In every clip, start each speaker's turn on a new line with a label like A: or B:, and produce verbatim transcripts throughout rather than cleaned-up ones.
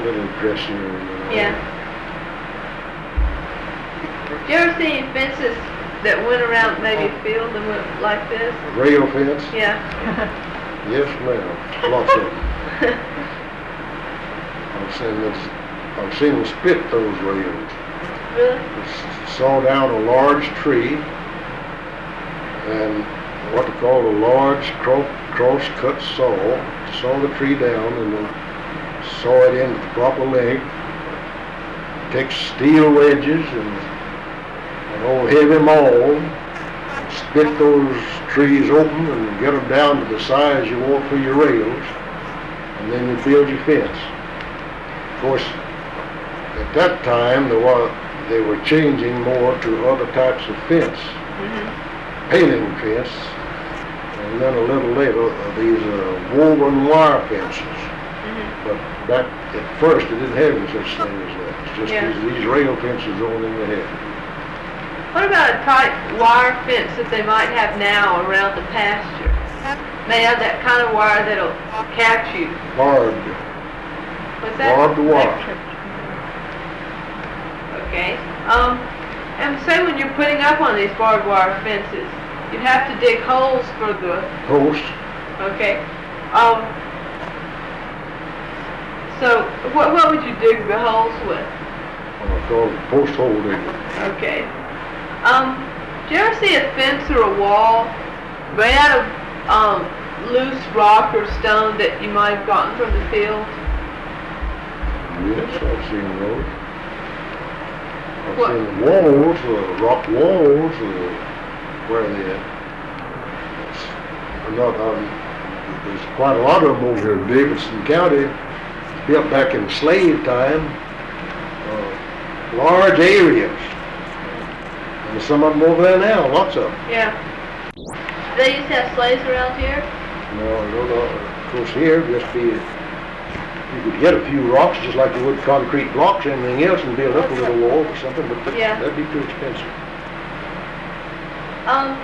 A: little dresser. You know.
B: Yeah. Did you ever see any fences that went around maybe a field and went like this?
A: Rail fence?
B: Yeah.
A: Yes, ma'am. Lots of them. I've seen this, I've seen them split those rails.
B: Really?
A: They saw down a large tree and what they call a large cro- cross-cut saw, saw the tree down and then saw it in the proper length, take steel wedges and an old heavy maul, split those trees open and get them down to the size you want for your rails, and then you build your fence. Of course, at that time, there was, they were changing more to other types of fence,
B: Mm-hmm.
A: paling fence, and then a little later, uh, these uh, woven wire fences.
B: Mm-hmm.
A: But back at first, it didn't have any such thing as that. It's just
B: Yeah.
A: these, these rail fences the only thing they had.
B: What about a tight wire fence that they might have now around the pasture? They have that kind of wire that'll catch you.
A: Barbed,
B: What's that?
A: barbed wire.
B: Okay. Um, and say when you're putting up on these barbed wire fences, you'd have to dig holes for the,
A: Post,
B: okay. Um, so what, what would you dig the holes with?
A: uh, called post hole digger.
B: Okay. Um, do you ever see a fence or a wall made out of um, loose rock or stone that you might have gotten from the field?
A: Yes, I've seen those. I've
B: What?
A: seen walls, uh, rock walls, uh, where they are not, um, there's quite a lot of them over here in Davidson County, built back in slave time, uh, large areas. And some of them over there now, lots of them.
B: Yeah. They used to have slaves around here?
A: No, no, no. Of course, here, just be, you could get a few rocks, just like you would concrete blocks, anything else, and build up a little wall or something, but that,
B: Yeah.
A: that'd be too expensive.
B: Um,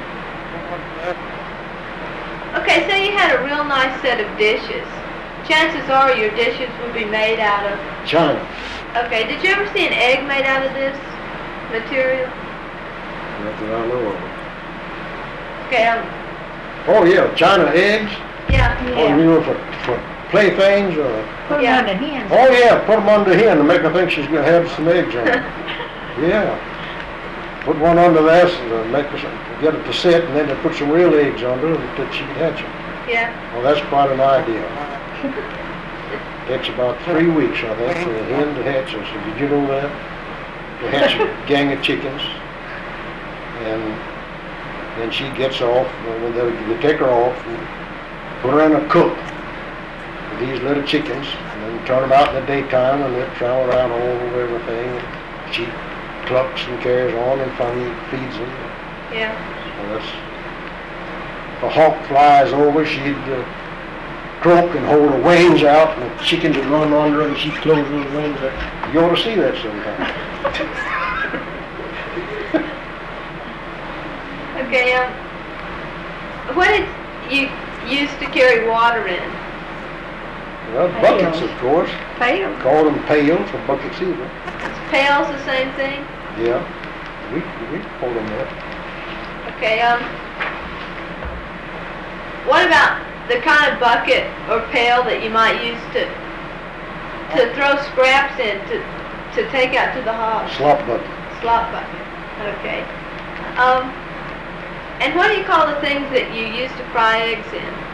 B: okay, so you had a real nice set of dishes. Chances are your dishes would be made out of...
A: China.
B: Okay, did you ever see an egg made out of this material?
A: Not that I know of.
B: Okay, um,
A: Oh, yeah, China eggs.
B: yeah.
A: Oh, you know, for, for playthings, or...
C: Put 'em
B: Yeah.
C: on the hens.
A: Oh, yeah, put them under hen to make her think she's gonna have some eggs on it. Yeah. Put one under there so to make her, some- get it to sit, and then they put some real eggs under it that she can hatch them.
B: Yeah.
A: Well, that's quite an idea. Takes about three weeks, I think, for a hen to hatch. I said, did you know that? To hatch a gang of chickens. And then she gets off, when they, they take her off, and put her in a coop with these little chickens, and then turn them out in the daytime, and they travel around all over everything. And she clucks and carries on and finally feeds them.
B: Yeah.
A: So that's, if a hawk flies over, she'd uh, croak and hold her wings out, and the chickens would run under her, and she'd close those wings up. You ought to see that sometime.
B: Okay, um, what did you used to carry water in?
A: Well, buckets, of course.
C: Pails.
A: Call them pails or buckets either.
B: Is pails the same thing?
A: Yeah, we we call them that.
B: Okay, um, what about the kind of bucket or pail that you might use to to throw scraps in to to take out to the hog?
A: Slop bucket.
B: Slop bucket. Okay. Um, and what do you call the things that you use to fry eggs in?